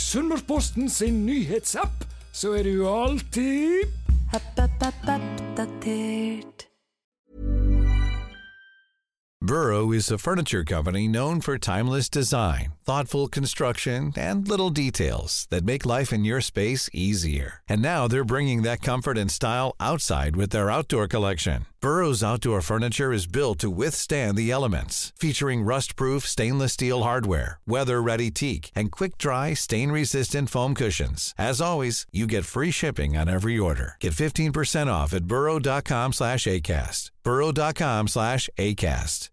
Sunnmørsposten sin nyhetsapp, så du alltid Oppdatert. Burrow is a furniture company known for timeless design, thoughtful construction, and little details that make life in your space easier. And now they're bringing that comfort and style outside with their outdoor collection. Burrow's outdoor furniture is built to withstand the elements, featuring rust-proof stainless steel hardware, weather-ready teak, and quick-dry, stain-resistant foam cushions. As always, you get free shipping on every order. Get 15% off at burrow.com/ACAST. burrow.com/ACAST.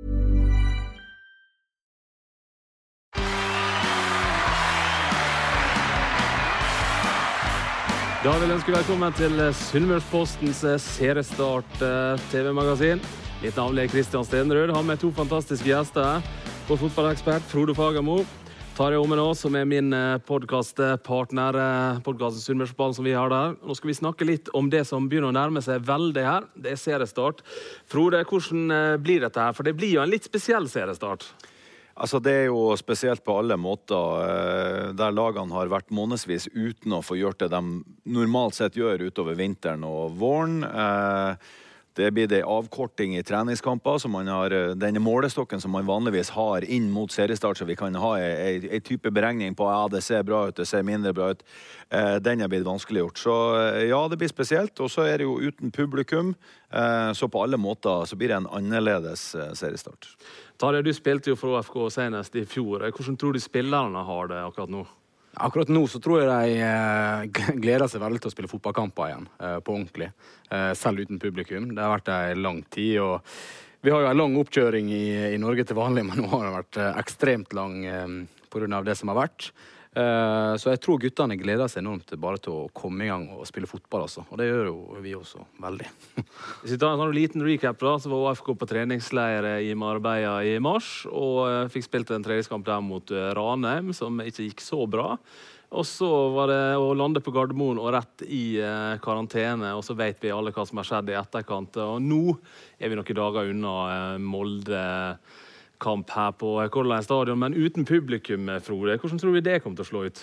Da vil jeg ønske velkommen til Sunnmørspostens seriestart TV-magasin. Mitt navn Kristian Stenrød. Har med to fantastiske gjester. Vår fotballekspert Frode Fagermo. Tarjei Åmenå, som min podcastpartner, podcasten Sunnmørsfotballen som vi har der. Nå skal vi snakke litt om det som begynner å nærme seg veldig her. Det seriestart. Frode, hvordan blir dette her? For det blir jo en litt spesiell seriestart. Altså det jo spesielt på alle måter, der lagene har vært månedsvis uten å få gjort det de normalt sett gjør utover vinteren og våren. Det blir det avkorting i treningskamper, så man har denne målestokken som man vanligvis har inn mot seriestart, så vi kan ha en type beregning på, ja, det ser bra ut, det ser mindre bra ut. Den blitt vanskeliggjort. Så ja, det blir spesielt, og så det jo uten publikum, så på alle måter så blir det en annerledes seriestart. Tarjei, du spilte jo for ÅFK senest i fjor. Hvordan tror du spillerne har det akkurat nå? Akkurat nå så tror jeg de gleder seg veldig til å spille fotballkamper igjen, på ordentlig. Selv uten publikum. Det har vært en lang tid, og vi har jo en lang oppkjøring i Norge til vanlig, men nå har det vært ekstremt lang på grunn av det som har vært. Så jeg tror guttene gleder seg enormt bare til å komme i gang og spille fotball, altså. Og det gjør jo vi også veldig. Hvis vi tar en sånn liten recap da, så var ÅFK på treningsleir i Marbella i mars, og fikk spilt en treningskamp der mot Ranheim, som ikke gikk så bra. Og så var det å lande på Gardermoen og rett i karantene, og så vet vi alle hva som har skjedd i etterkant. Og nå vi noen dager unna Molde kamp her på Color Line stadion, men uten publikum, Frode. Hvordan tror vi det kommer til å slå ut?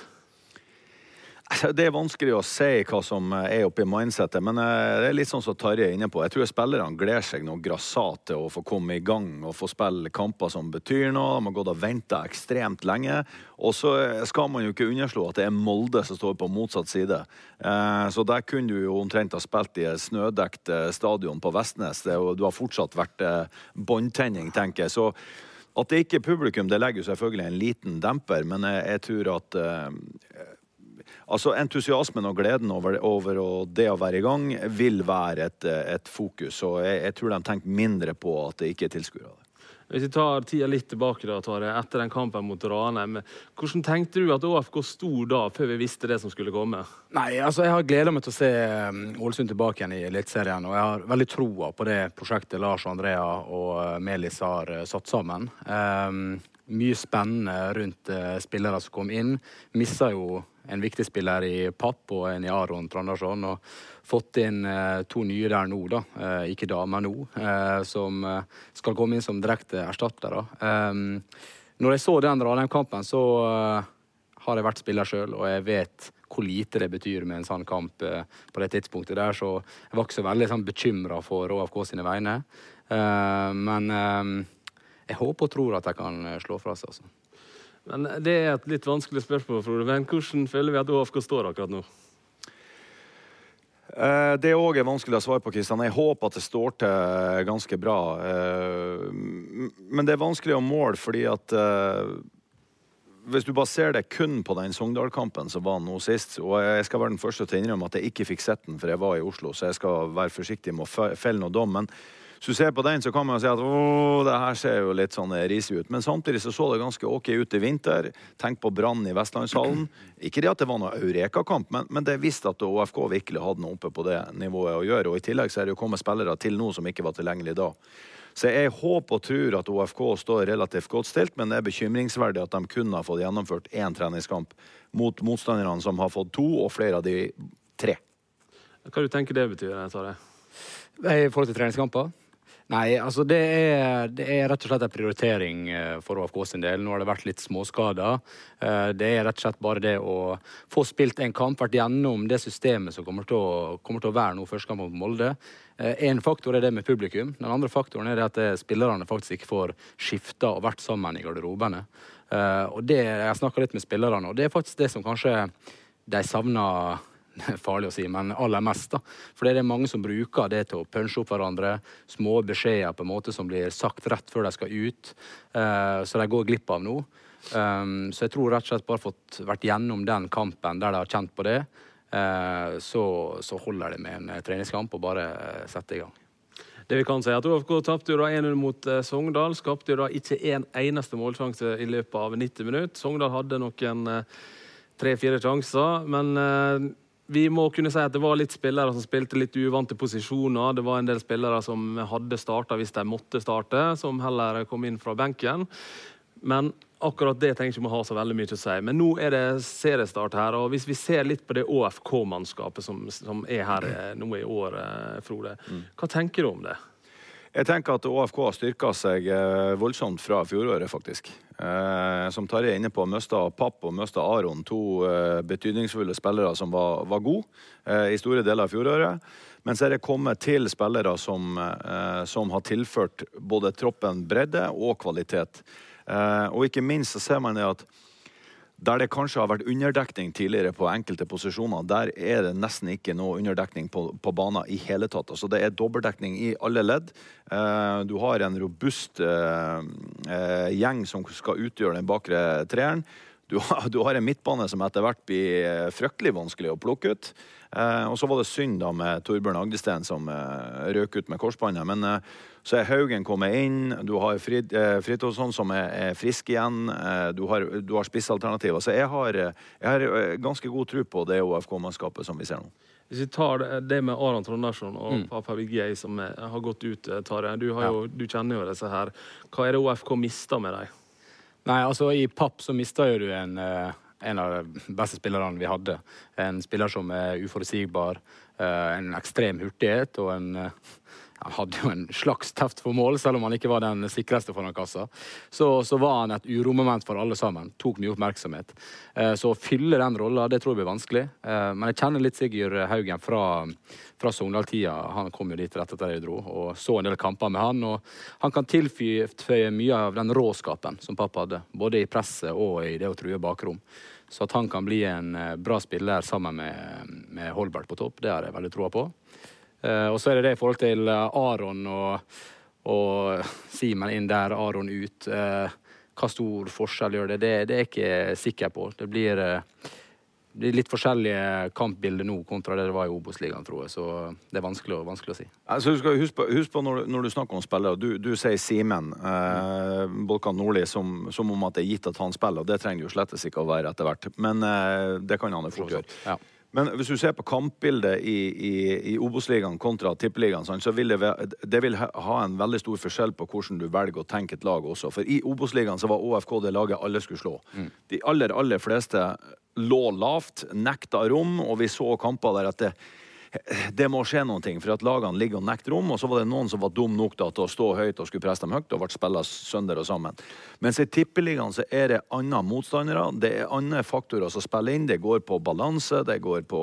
Det vanskelig å si hva som oppe i mindsetet, men det litt sånn som Tarjei inne på. Jeg tror spillerne gleder seg noe grassat til å få komme i gang og få spille kamper som betyr noe. De har gått og ventet ekstremt lenge, og så skal man jo ikke underslå at det Molde som står på motsatt side. Så der kunne du jo omtrent ha spilt i et snødekt stadion på Vestnes, og du har fortsatt vært båndtenning, tenker jeg. Så at det ikke publikum, det legger jo selvfølgelig en liten demper, men jeg tror at altså entusiasmen og gleden over det å være i gang vil være et fokus, og jeg tror de tenker mindre på at det ikke tilskuere det. Hvis vi tar tida litt tilbake da, Tarjei, etter den kampen mot Ranheim, hvordan tenkte du at ÅFK sto da, før vi visste det som skulle komme? Nei, altså jeg har gledet meg til å se Ålesund tilbake igjen i Elitserien, og jeg har veldig troa på det prosjektet Lars og Andrea og Melis har satt sammen. Mye spennende rundt spillere som kom inn. Misset jo en viktig spiller i Papp og en i Aron Trandarsson, og fått inn to nye der nå da, ikke da, men nå, som skal komme inn som direkte erstattere. Når jeg så den Ranheim-kampen, så har jeg vært spiller selv, og jeg vet hvor lite det betyr med en sånn kamp på det tidspunktet der, så jeg var ikke så veldig bekymret for ÅFK sine vegne. Men jeg håper og tror at jeg kan slå fra seg, altså. Men det et litt vanskelig spørsmål, Frode. Men hvordan føler vi at ÅFK står akkurat nå? Det også vanskelig å svare på, Kristian. Jeg håper at det står til ganske bra. Men det vanskelig å måle, fordi at hvis du bare ser det kun på den Sogndal-kampen som var nå sist, og jeg skal være den første til å innrømme at jeg ikke fikk sett den, for jeg var i Oslo, så jeg skal være forsiktig med å felle noe dom, men hvis du ser på den, så kan man jo si at det her ser jo litt sånn risig ut. Men samtidig så det ganske ok ut i vinter. Tenk på Brann i Vestlandshallen. Ikke det at det var noe Eureka-kamp, men det visste at ÅFK virkelig hadde noe oppe på det nivået å gjøre. Og i tillegg så det jo kommet spillere til nå som ikke var tilgjengelig da. Så jeg håper og tror at ÅFK står relativt godt stilt, men det bekymringsverdig at de kunne ha fått gjennomført en treningskamp mot motstanderne som har fått 2, og flere av de 3. Hva du tenker det betyr, Tarjei? I forhold til treningskamper? Nei, altså det er rett og slett en prioritering for ÅFK sin del. Nå har det vært litt småskader. Det er rett og slett bare det å få spilt en kamp, vært gjennom det systemet som kommer til å være nå første kamp mot Molde. En faktor er det med publikum. Den andre faktoren er det at spillerne faktisk ikke får skifta og vært sammen i garderobene. Og jeg snakket litt med spillerne, og det er faktisk det som kanskje de savner. Farlig å si, men aller mest da. For det er mange som bruker det til å punche opp hverandre, små beskjeder på en måte som blir sagt rett før de skal ut, så de går glipp av noe. Så jeg tror rett og slett bare vært gjennom den kampen der de har kjent på det, så holder det med en treningskamp og bare sette i gang. Det vi kan si er at ÅFK tapte jo da 1-0 mot Sogndal, skapte jo da ikke en eneste målsjanse i løpet av 90 minutter. Sogndal hadde noen 3-4 sjanser, men vi må kunne si at det var litt spillere som spilte litt uvante posisjoner. Det var en del spillere som hadde startet hvis de måtte starte, som heller kom inn fra benken. Men akkurat det trenger ikke vi ha så veldig mye å si. Men nå er det seriestart her, og hvis vi ser litt på det ÅFK-mannskapet som er her nå i år, Frode, hva tenker du om det? Jeg tenker at ÅFK har styrket seg voldsomt fra fjoråret, faktisk. Som Tarjei er inne på, møstet Papp og møstet Aron, to betydningsfulle spillere som var gode i store deler av fjoråret. Men så er det kommet til spillere som har tilført både troppen bredde og kvalitet. Og ikke minst så ser man det at der det kanskje har vært underdekning tidligere på enkelte posisjoner, der er det nesten ikke noe underdekning på banen i hele tatt. Altså det er dobbeltdekning i alle ledd. Du har en robust gjeng som skal utgjøre den bakre treeren. Du har en midtbane som etter hvert blir fryktelig vanskelig å plukke ut. Og så var det synd da med Torbjørn Agdesten som røk ut med korsbandet. Men så er Haugen kommet inn, du har Fridtjofsson som er frisk igjen, du har spissalternativer. Så jeg har ganske god tro på det ÅFK-mannskapet som vi ser nå. Hvis vi tar det med Aron Trondarsson og Papa Vigei som har gått ut, Tarjei, du kjenner jo disse her. Hva er det ÅFK mistet med deg? Nei, altså i Papp så mistet jo du en av de beste spillerne vi hadde. En spiller som er uforutsigbar, en ekstrem hurtighet, og han hadde jo en slags teft for mål, selv om han ikke var den sikreste foran kassa. Så var han et uromoment for alle sammen, tok mye oppmerksomhet. Så å fylle den rollen, det tror jeg blir vanskelig. Men jeg kjenner litt Sigurd Haugen fra Sogndal-tida. Han kom jo dit rett etter jeg dro, og så en del kamper med han. Og han kan tilføye mye av den råskapen som pappa hadde, både i presset og i det å true bakrom. Så at han kan bli en bra spiller sammen med Holbert på topp, det har jeg veldig troa på. Og så er det i forhold til Aron og Simen inn der, Aron ut. Hva stor forskjell gjør det? Det er jeg ikke sikker på. Det blir litt forskjellige kampbilder nå kontra det var i Obos-ligaen, tror jeg. Så det er vanskelig å si. Altså, du skal huske på når du snakker om spillere, du sier Simen, Bolkan Nordli, som om at det er gitt at han spiller, og det trenger jo slett ikke å være etter hvert. Men det kan han jo fort gjøre. Ja. Men hvis du ser på kampbildet i Obos-ligaen kontra Tippeligaen, så vil det vil ha en veldig stor forskjell på hvordan du velger å tenke et lag også. For i Obos-ligaen så var ÅFK det laget alle skulle slå. De aller fleste lå lavt, nekta rom, og vi så kamper der at det må skje noen ting, for at lagene ligger og nekter rom, og så var det noen som var dum nok da, til å stå høyt og skulle presse dem høyt, og ble spillet sønder og sammen. Mens i Tippeligaen så er det andre motstandere, det er andre faktorer som spiller inn, det går på balanse, det går på,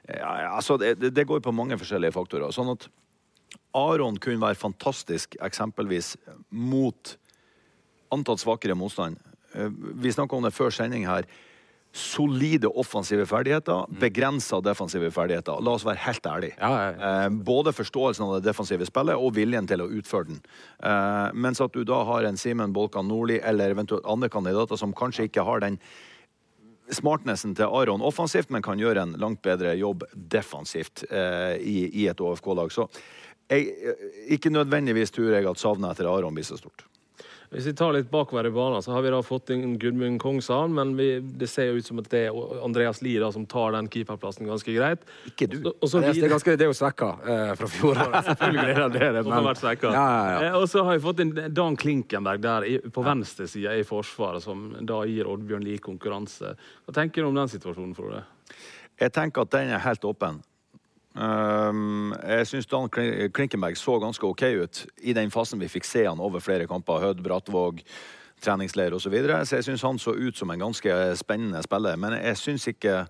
det går på mange forskjellige faktorer. Sånn at Aron kunne være fantastisk, eksempelvis mot antatt svakere motstand. Vi snakket om det før sending her. Solide offensive ferdigheter, begrenset defensive ferdigheter. La oss være helt ærlige. Både forståelsen av det defensive spillet og viljen til å utføre den. Mens at du da har en Simen Bolkan Nordli eller eventuelt andre kandidater som kanskje ikke har den smartnessen til Aron offensivt, men kan gjøre en langt bedre jobb defensivt i et ÅFK-lag. Så ikke nødvendigvis tror jeg at savnet etter Aron blir så stort. Hvis vi tar litt bakover i banen, så har vi da fått inn Gudmund Kongshavn, men det ser jo ut som at det er Andreas Lie da, som tar den keeperplassen ganske greit. Ikke du. Det er jo svekket fra fjoråret. Selvfølgelig er det. Som har vært svekket. Og så har vi fått inn Dan Klinkenberg der på venstre siden i forsvaret, som da gir Oddbjørn Lie konkurranse. Hva tenker du om den situasjonen, Frode? Jeg tenker at den er helt åpen. Jeg synes Dan Klinkenberg så ganske ok ut i den fasen vi fikk se han over flere kamper, Hødd, Brattvåg, treningsleir og så videre. Så jeg synes han så ut som en ganske spennende spiller, men jeg synes ikke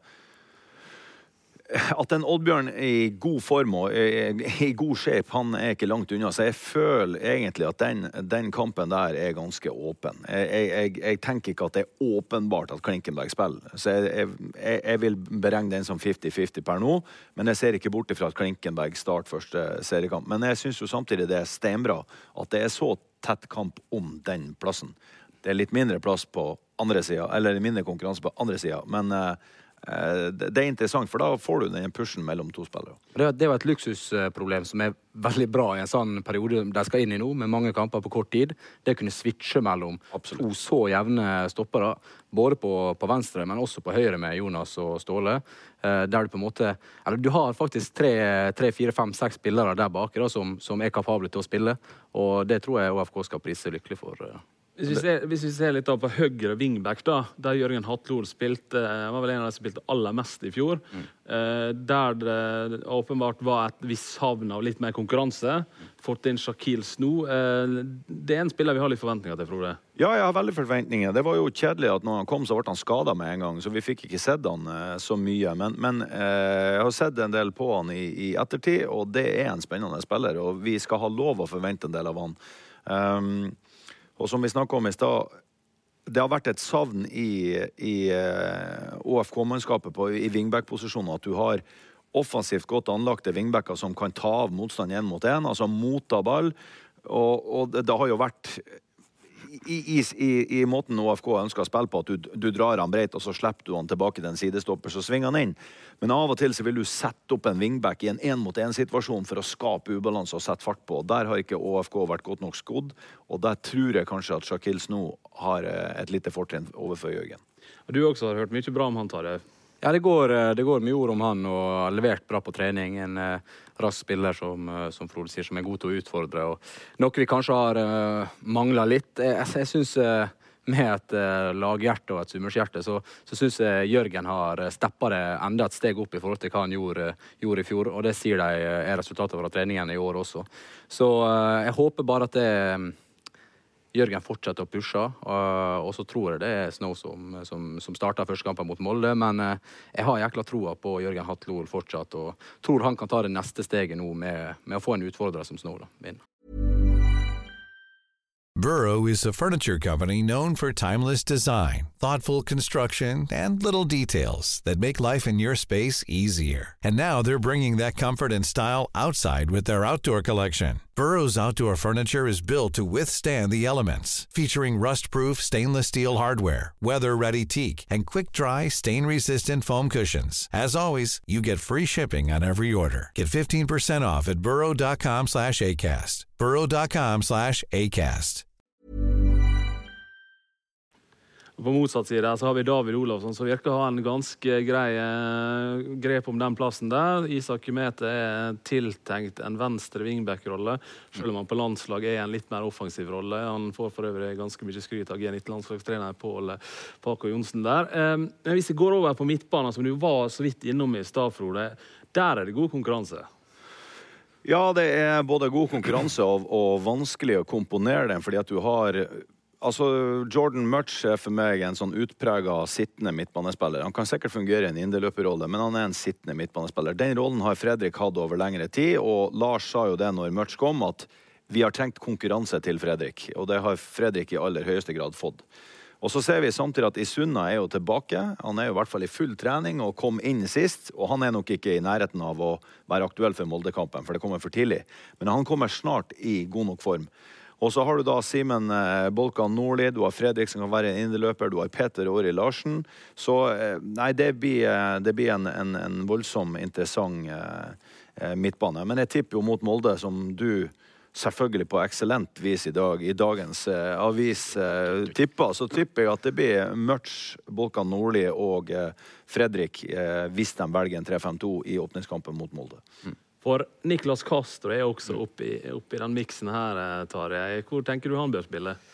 at en Oddbjørn i god form og i god shape, han ikke langt unna. Så jeg føler egentlig at den kampen der ganske åpen. Jeg tenker ikke at det åpenbart at Klinkenberg spiller. Så jeg vil beregne den som 50-50 per nå, men jeg ser ikke bort ifra at Klinkenberg start første seriekamp. Men jeg synes jo samtidig det steinbra at det så tett kamp om den plassen. Det litt mindre plass på andre siden, eller mindre konkurranse på andre siden, men det interessant, for da får du den pushen mellom to spillere. Det var et luksusproblem som veldig bra i en sånn periode de skal inn i nå, med mange kamper på kort tid. Det kunne switche mellom to så jevne stoppere, både på venstre, men også på høyre med Jonas og Ståle, der du på en måte, eller du har faktisk 3, 4, 5, 6 spillere der bak da, som kapable til å spille, og det tror jeg OFK skal prise lykkelig for. Hvis vi ser litt på høyre wingback da, der Jørgen Hatlor spilte, var vel en av de som spilte aller mest i fjor, der det åpenbart var et viss savn av litt mer konkurranse, fått inn Shakil Sno. Det en spiller vi har litt forventninger til, Frode. Ja, jeg har veldig forventninger. Det var jo kjedelig at når han kom, så ble han skadet med en gang, så vi fikk ikke sett han så mye. Men jeg har sett en del på han i ettertid, og det en spennende spiller, og vi skal ha lov å forvente en del av han. Og som vi snakket om i sted, det har vært et savn i OFK-mannskapet i wingback-posisjonen, at du har offensivt godt anlagte wingbacker som kan ta av motstand 1 mot 1, altså motta ball, og det har jo vært i måten OFK ønsker å spille på, at du drar han breit, og så slipper du han tilbake til en sidestopper, så svinger han inn. Men av og til så vil du sette opp en wingback i en 1-mot-1-situasjon for å skape ubalanse og sette fart på. Der har ikke OFK vært godt nok skodd, og der tror jeg kanskje at Shakil Sno har et lite fortrinn overfor Jørgen. Og du også har hørt mye bra om han, Tarjei. Ja, det går mye ord om han, og har levert bra på trening. En rask spiller som Frode sier, som god til å utfordre. Og noe vi kanskje har manglet litt. Jeg synes med et laghjerte og et summershjerte, så synes jeg Jørgen har steppet det enda et steg opp i forhold til hva han gjorde i fjor. Og det sier de resultatet fra treningen i år også. Så jeg håper bare at Jørgen fortsetter å pushe, og så tror jeg det Snow som starter første kampen mot Molde, men jeg har jækla troa på Jørgen Hatlor fortsatt, og tror han kan ta det neste steget nå med å få en utfordrer som Snow vinner. Burrow is a furniture company known for timeless design, thoughtful construction, and little details that make life in your space easier. And now they're bringing that comfort and style outside with their outdoor collection. Burrow's outdoor furniture is built to withstand the elements, featuring rust-proof stainless steel hardware, weather-ready teak, and quick-dry, stain-resistant foam cushions. As always, you get free shipping on every order. Get 15% off at burrow.com/ACAST. burrow.com/ACAST. På motsatt side så har vi David Olafsson, som virker å ha en ganske grei grep om den plassen der. Isak Kymete tiltenkt en venstre wingback-rolle, selv om han på landslag en litt mer offensiv rolle. Han får for øvrig ganske mye skryt av G19-landslagstrener Pål Paco Jonsen der. Men hvis vi går over på midtbanen, som du var så vidt innom i stad, Frode, der det god konkurranse. Ja, det både god konkurranse og vanskelig å komponere den, fordi at du har... Altså, Jordan Murch for meg en sånn utpreget sittende midtbanespiller. Han kan sikkert fungere i en inderløperrolle, men han en sittende midtbanespiller. Den rollen har Fredrik hatt over lengre tid, og Lars sa jo det når Murch kom, at vi har trengt konkurranse til Fredrik, og det har Fredrik i aller høyeste grad fått. Og så ser vi samtidig at Isunna jo tilbake. Han jo i hvert fall i full trening og kom inn sist, og han nok ikke i nærheten av å være aktuell for Moldekampen, for det kommer for tidlig. Men han kommer snart i god nok form. Og så har du da Simen Bolkan Nordli, du har Fredrik som kan være en inderløper, du har Peter Åri Larsen. Så nei, det blir en voldsom interessant midtbane. Men jeg tipper jo mot Molde, som du selvfølgelig på eksellent vis i dag, i dagens avis tipper, så tipper jeg at det blir Murch, Bolkan Nordli og Fredrik hvis de velger en 3-5-2 i åpningskampen mot Molde. For Niklas Castro også oppi den miksen her, Tarjei. Hvor tenker du han bør spille?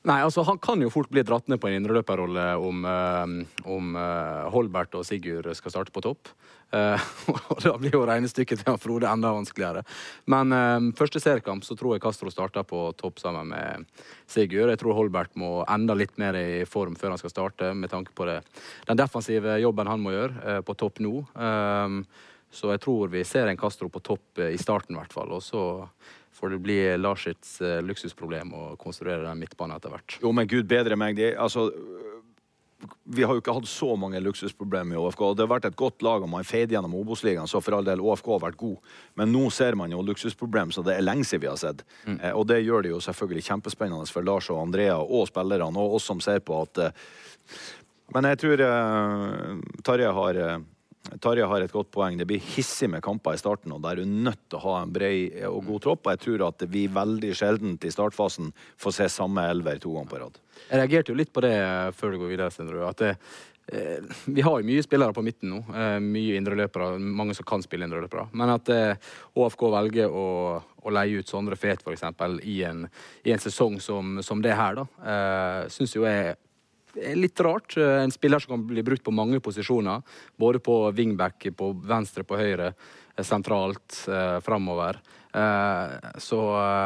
Nei, altså han kan jo fort bli dratt ned på en indreløperrolle om Holbert og Sigurd skal starte på topp. Og da blir jo regnestykket til Frode enda vanskeligere. Men første seriekamp så tror jeg Castro starter på topp sammen med Sigurd. Jeg tror Holbert må enda litt mer i form før han skal starte, med tanke på den defensive jobben han må gjøre på topp nå. Så jeg tror vi ser en Castro på topp i starten i hvert fall, og så får det bli Larsits luksusproblem å konstruere den midtbanen etter hvert. Jo, men Gud bedre meg. Vi har jo ikke hatt så mange luksusproblemer i ÅFK, og det har vært et godt lag om man feide gjennom Obos-ligaen, så for all del ÅFK har vært god. Men nå ser man jo luksusproblem, så det lenge siden vi har sett. Og det gjør det jo selvfølgelig kjempespennende for Lars og Andrea og spillerne, og oss som ser på at... Men jeg tror Tarjei har et godt poeng. Det blir hissig med kamper i starten, og der er du nødt til å ha en bred og god tropp, og jeg tror at vi veldig sjeldent i startfasen får se samme elver 2 ganger på rad. Jeg reagerte jo litt på det før du går videre, Sindre, at vi har jo mye spillere på midten nå, mye indreløpere, mange som kan spille indreløpere, men at ÅFK velger å leie ut Sondre Fet for eksempel i en sesong som det her da, synes jo jeg litt rart. En spiller som kan bli brukt på mange posisjoner, både på wingback, på venstre, på høyre, sentralt, fremover. Så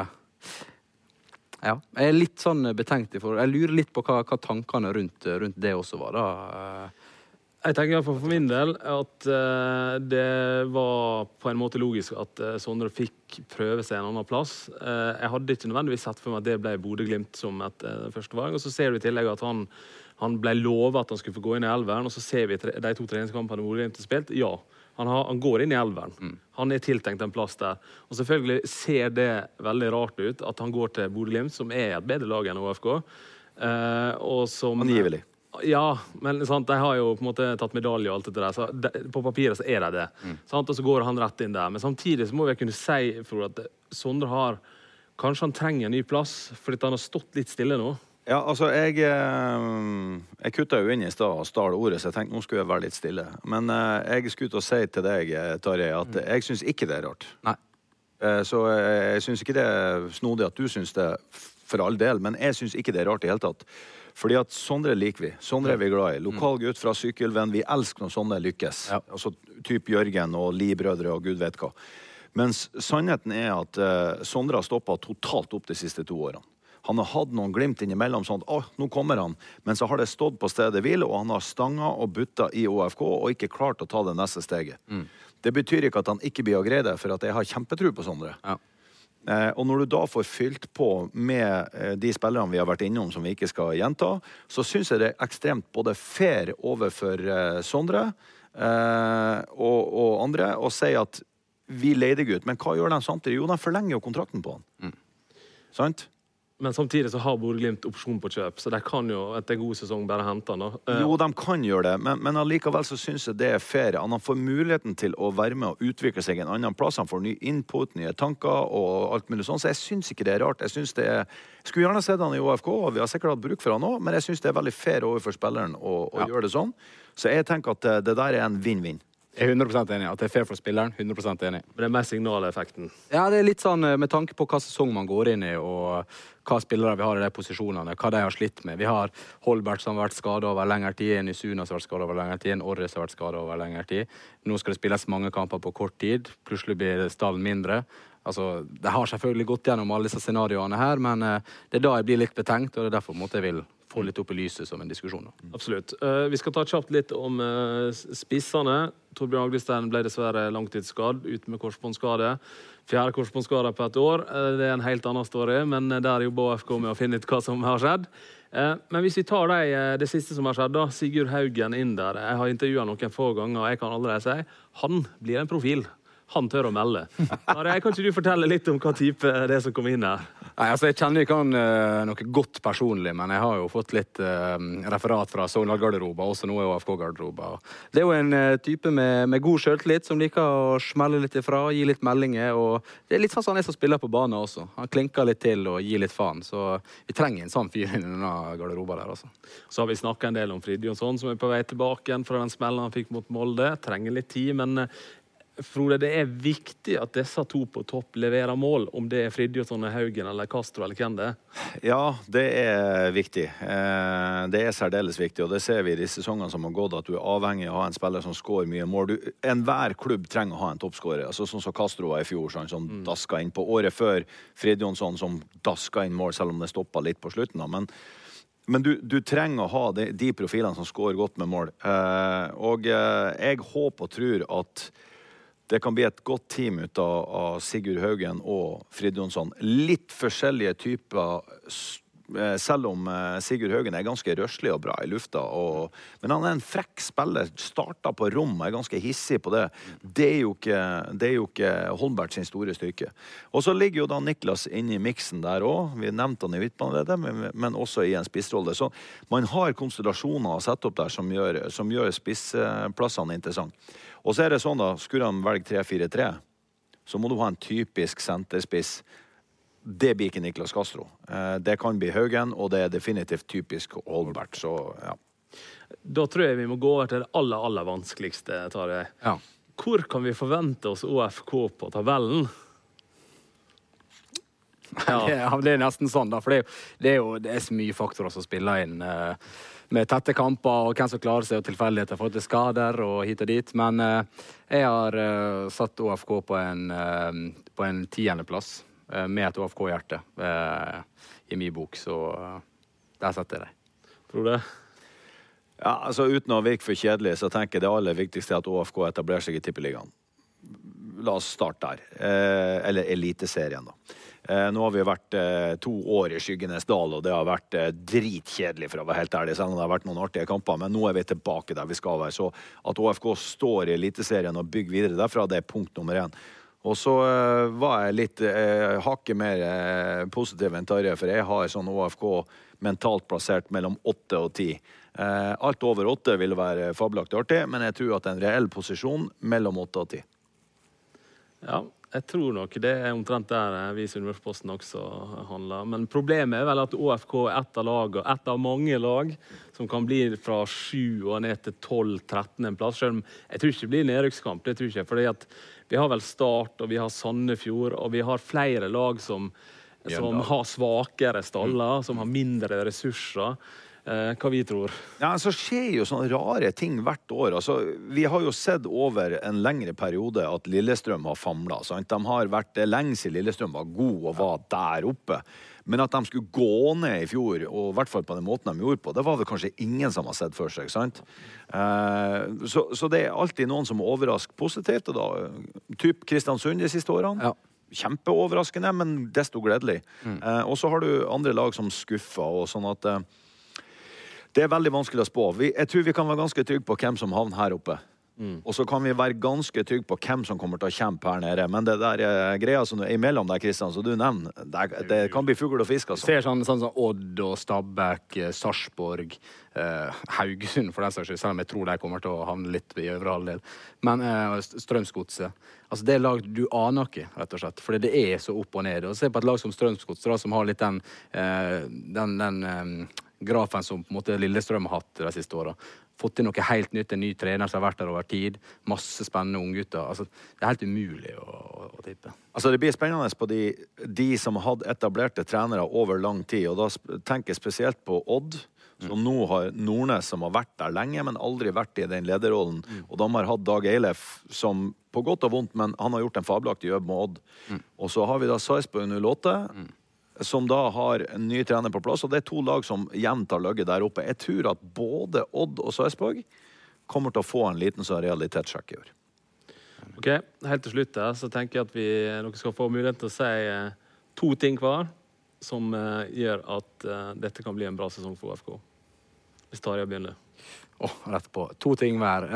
ja, jeg litt sånn betenkt jeg lurer litt på hva tankene rundt det også var da. Jeg tenker for min del at det var på en måte logisk at Sondre fikk prøve seg en annen plass. Jeg hadde ikke nødvendigvis sett for meg at det ble Bodø/Glimt som et første valg, og så ser vi i tillegg at han ble lovet at han skulle få gå inn i elveren, og så ser vi de 2 treningskampene Bodø/Glimt har spilt. Ja, han går inn i elveren. Han er tiltenkt en plass der. Og selvfølgelig ser det veldig rart ut at han går til Bodø/Glimt, som er et bedre lag enn ÅFK. Og som... Angivelig. Ja, men sant, de har jo på en måte tatt medalje og alt det der, så på papiret så er det det. Sant? Og så går han rett inn der. Men samtidig så må vi kunne si, Frode, at Sondre kanskje han trenger en ny plass, fordi han har stått litt stille nå. Ja, altså, jeg kuttet jo inn i sted og stál ordet, så jeg tenkte, nå skulle jeg være litt stille. Men jeg skulle til å si til deg, Tarjei, at jeg synes ikke det er rart. Nei. Så jeg synes ikke det er snodig at du synes det for all del, men jeg synes ikke det er rart i hele tatt. Fordi at Sondre liker vi. Sondre er vi glad i. Lokal gutt fra Sykkylven. Vi elsker når sånne lykkes. Ja. Altså typ Jørgen og Li-brødre og Gud vet hva. Mens sannheten er at Sondre har stoppet totalt opp de siste 2 årene. Han har hatt noen glimt innimellom sånn at nå kommer han. Men så har det stått på stedet hvil, og han har stanget og buttet i ÅFK og ikke klart å ta det neste steget. Det betyr ikke at han ikke blir å greie det, for at jeg har kjempetro på Sondre. Ja. Og når du da får fylt på med de spillerne vi har vært innom som vi ikke skal gjenta, så synes jeg det er ekstremt både fair overfor Sondre og andre å si at vi leide gutt, men hva gjør de samtidig? Jo, de forlenger jo kontrakten på han. Sant? Men samtidig så har Bodø/Glimt opsjon på kjøp, så de kan jo etter en god sesong bare hente han da. Jo, de kan gjøre det, men allikevel så synes jeg det er fair. Han får muligheten til å være med og utvikle seg en annen plass. Han får ny input, nye tanker og alt mulig sånn, så jeg synes ikke det er rart. Jeg skulle gjerne sett han i ÅFK, og vi har sikkert hatt bruk for han også, men jeg synes det er veldig fair overfor spilleren å gjøre det sånn. Så jeg tenker at det der er en vinn-vinn. Jeg er 100% enig. At det er fair for spilleren, 100% enig. Men det er mer signaleffekten. Ja, det er litt sånn med tanke på hva sesong man går inn i, og hva spillere vi har i de posisjonene, hva de har slitt med. Vi har Holbert som har vært skadet over lengre tid, en Isuna som har vært skadet over lengre tid, en Orres som har vært skadet over lengre tid. Nå skal det spilles mange kamper på kort tid, plutselig blir stallen mindre. Altså, det har selvfølgelig gått gjennom alle disse scenarioene her, men det er da jeg blir litt betenkt, og det er derfor måtte jeg vil få litt opp i lyset som en diskusjon. Absolutt. Vi skal ta kjapt litt om spissene. Torbjørn Agdestein ble dessverre langtidsskadd, ute med korsbåndskade. 4. korsbåndskade på et år. Det er en helt annen story, men der jobber ÅFK med å finne ut hva som har skjedd. Men hvis vi tar det siste som har skjedd, da, Sigurd Haugen inn der. Jeg har intervjuet noen få ganger, og jeg kan allerede si, han blir en profil. Han tør å melde. Kan ikke du fortelle litt om hva type det er som kommer inn her? Nei, altså jeg kjenner ikke han noe godt personlig, men jeg har jo fått litt referat fra Sogndal-garderoba, også nå er ÅFK-garderoba. Det er jo en type med god selvtillit som liker å smelle litt ifra, gi litt meldinger, og det er litt sånn som han er som spiller på banen også. Han klinker litt til og gir litt faen, så vi trenger en sånn fyr i denne garderoba der også. Så har vi snakket en del om Fridtjonsson, som er på vei tilbake igjen fra den smellen han fikk mot Molde. Trenger litt tid, men Frode, det er viktig at disse to på topp leverer mål, om det er Fridtjonsson, Haugen eller Castro eller hvem det er. Ja, det er viktig. Det er særdeles viktig, og det ser vi i de sesongene som har gått, at du er avhengig av å ha en spiller som skårer mye mål. Enhver klubb trenger å ha en toppskårer, altså sånn som Castro var i fjor, sånn, som daska inn på året før Fridtjonsson, som daska inn mål, selv om det stoppet litt på slutten. Men du trenger å ha de profilene som skårer godt med mål. Og jeg håper og tror at det kan bli et godt team ut av Sigurd Haugen og Fridtjonsson. Litt forskjellige typer, selv om Sigurd Haugen er ganske røslig og bra i lufta. Men han er en frekk spiller, starter på rom, er ganske hissig på det. Det er jo ikke Holmbert sin store styrke. Og så ligger jo da Niklas inne i miksen der også. Vi nevnte han i Hvittbaneleddet, men også i en spissrolle. Så man har konstellasjoner å sette opp der som gjør spissplassene interessant. Og så er det sånn da, skulle han velge 3-4-3, så må du ha en typisk senterspiss. Det blir ikke Niklas Castro. Det kan bli Haugen, og det er definitivt typisk Holmbert, så ja. Da tror jeg vi må gå over til det aller vanskeligste, Tarjei. Ja. Hvor kan vi forvente oss ÅFK på tabellen? Ja, det er nesten sånn da, for det er så mye faktorer som spiller inn med tette kamper, og hvem som klarer seg, og tilfeldigheter for til skader og hit og dit. Men jeg har satt ÅFK på en 10. plass med et ÅFK-hjerte i min bok, så der setter jeg det. Frode? Ja, altså uten å virke for kjedelig, så tenker jeg det aller viktigste er at ÅFK etablerer seg i tippeligaen. La oss starte der. Eller Eliteserien da. Nå har vi vært 2 år i skyggenes dal, og det har vært dritkjedelig for å være helt ærlig, selv om det har vært noen artige kamper, men nå er vi tilbake der vi skal være. Så at ÅFK står i Eliteserien og bygger videre derfra, det er punkt nummer 1. Og så var jeg litt hakket mer positiv enn Tarjei, for jeg har sånn ÅFK mentalt plassert mellom 8 og 10. Alt over 8 vil være fabelaktig artig, men jeg tror at en reell posisjon mellom 8 og 10. Ja, jeg tror nok det er omtrent der vi i Sunnmørsposten også handler. Men problemet er vel at ÅFK er ett av mange lag som kan bli fra 7 og ned til 12-13 plass. Selv om jeg tror ikke det blir nedrykkskamp, det tror ikke jeg. Fordi at vi har vel Start, og vi har Sandefjord, og vi har flere lag som har svakere staller, som har mindre ressurser. Hva vi tror. Ja, så skjer jo sånne rare ting hvert år. Altså, vi har jo sett over en lengre periode at Lillestrøm har famlet. Sant? De har vært lenge siden Lillestrøm var god og var der oppe. Men at de skulle gå ned i fjor, og i hvert fall på den måten de gjorde på, det var vel kanskje ingen som har sett for seg, sant? Så det er alltid noen som overrasker positivt, og da, typ Kristiansund de siste årene. Ja. Kjempeoverraskende, men desto gledelig. Og så har du andre lag som skuffer, og sånn at det er veldig vanskelig å spå. Jeg tror vi kan være ganske trygge på hvem som havner her oppe. Og så kan vi være ganske trygge på hvem som kommer til å kjempe her nede. Men det der greia som er imellom der, Kristian, så du nevner, det kan bli fugl og fisk. Altså. Ser sånn som Odd og Stabæk, Sarpsborg, Haugesund, for den saks skyld, selv om jeg tror de kommer til å havne litt i øvre halvdel. Men Strømsgodset, altså det er lag du aner ikke, rett og slett, for det er så opp og ned. Og se på et lag som Strømsgodset, som har litt den grafen som på en måte Lillestrøm har hatt de siste årene. Fått til noe helt nytt, en ny trener som har vært der over tid, masse spennende unggutter. Altså, det er helt umulig å tippe. Altså, det blir spennende på de som hadde etablerte trenere over lang tid, og da tenker jeg spesielt på Odd, som nå har Nordnes som har vært der lenge, men aldri vært i den lederrollen. Og de har hatt Dag Eilef som på godt og vondt, men han har gjort en fabelaktig jobb med Odd. Og så har vi da Sarpsborg 08, som da har en ny trener på plass, og det er 2 lag som jevnt har løgget der oppe. Jeg tror at både Odd og Sarpsborg kommer til å få en liten sånn realitetssjekk i år. Ok, helt til slutt så tenker jeg at dere skal få mulighet til å si 2 ting hver som gjør at dette kan bli en bra sesong for ÅFK. Hvis Tarjei begynner. Rett på. 2 ting hver.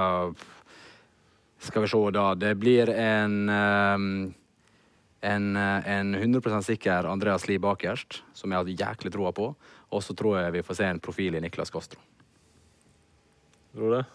Skal vi se da. Det blir en 100% sikker Andreas Lie bakerst, som jeg hadde jæklig troa på. Og så tror jeg vi får se en profil i Niklas Castro. Tror du det?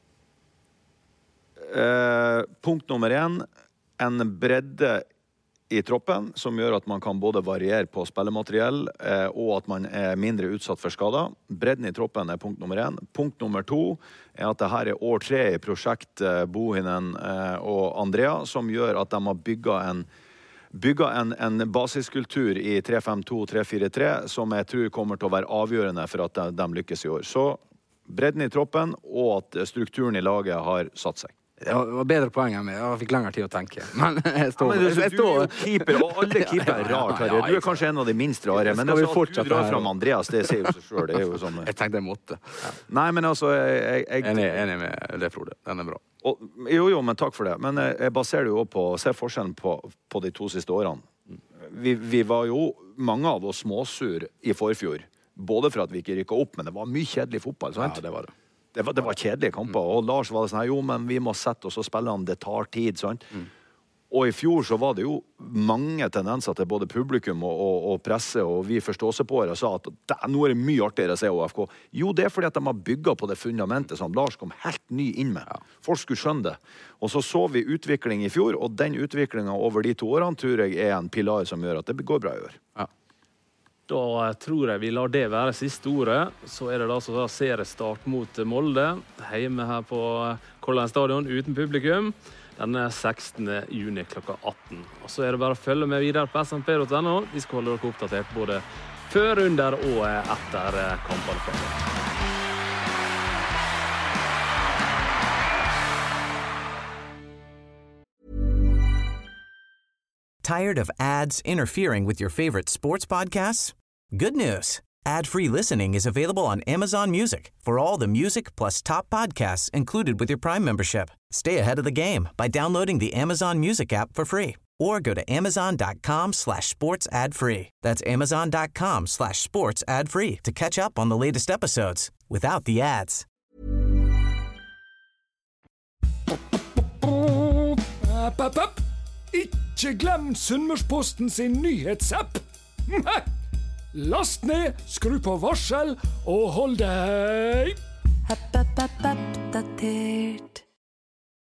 Punkt nummer 1. En bredde i troppen, som gjør at man kan både variere på spillemateriell, og at man mindre utsatt for skader. Bredden i troppen punkt nummer 1. Punkt nummer 2 at det her år 3 i prosjekt Bohinen og Andrea, som gjør at de har bygget en basiskultur i 3-5-2-3-4-3, som jeg tror kommer til å være avgjørende for at de lykkes i år. Så bredden i troppen, og at strukturen i laget har satt seg. Det var bedre poeng enn meg. Jeg fikk lengre tid å tenke. Men jeg står... du er jo keeper, og alle keeper rar, Terje. Du kanskje en av de minst rare, men det at du drar fram Andreas, det sier jo seg selv. Det er jo sånn... Jeg tenkte jeg måtte. Nei, men altså... Jeg enig med det, Frode. Den bra. Jo, men takk for det. Men jeg baserer jo på å se forskjellen på de 2 siste årene. Vi var jo, mange av oss småsur i forfjor, både for at vi ikke rykket opp, men det var mye kjedelig fotball, sant? Ja, det var det. Det var kjedelige kamper, og Lars var det sånn, jo, men vi må sette oss og spille han, det tar tid, sant? Og i fjor så var det jo mange tendenser til både publikum og presse, og vi forståelsespåere sa at nå er det mye artigere å se OFK. Jo, det er fordi at de har bygget på det fundamentet som Lars kom helt ny inn med. Folk skulle skjønne det. Og så vi utvikling i fjor, og den utviklingen over de 2 årene tror jeg er en pilar som gjør at det går bra i år. Ja. Da tror jeg vi lar det være siste ordet. Så er det da så seriestart mot Molde, hjemme her på Color Line Stadion uten publikum. Den 16. juni klokka 18. Og så er det bare å følge med videre på smp.no. Vi skal holde dere oppdatert både før, under og etter kampene fremover. Tired of ads interfering with your favorite sports podcasts? Good news. Ad-free listening is available on Amazon Music for all the music plus top podcasts included with your Prime membership. Stay ahead of the game by downloading the Amazon Music app for free or go to amazon.com/sports ad-free. That's amazon.com/sports ad-free to catch up on the latest episodes without the ads. App. Ikke glem Sunnmørsposten sin nyhetsapp. Last ned, skru på varsel og hold deg. Oppdatert.